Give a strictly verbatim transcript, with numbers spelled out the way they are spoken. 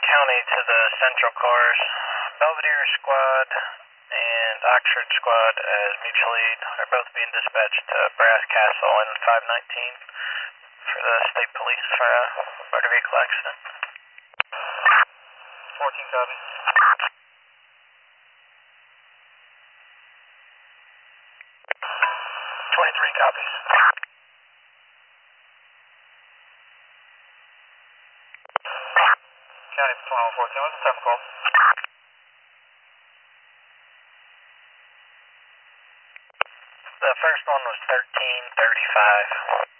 County to the Central Cars. Belvedere Squad and Oxford Squad as mutual aid are both being dispatched to Brass Castle and five nineteen for the state police for a motor vehicle accident. fourteen copies. twenty-three copies. County twenty-one fourteen, what's the time call? The first one was thirteen thirty-five.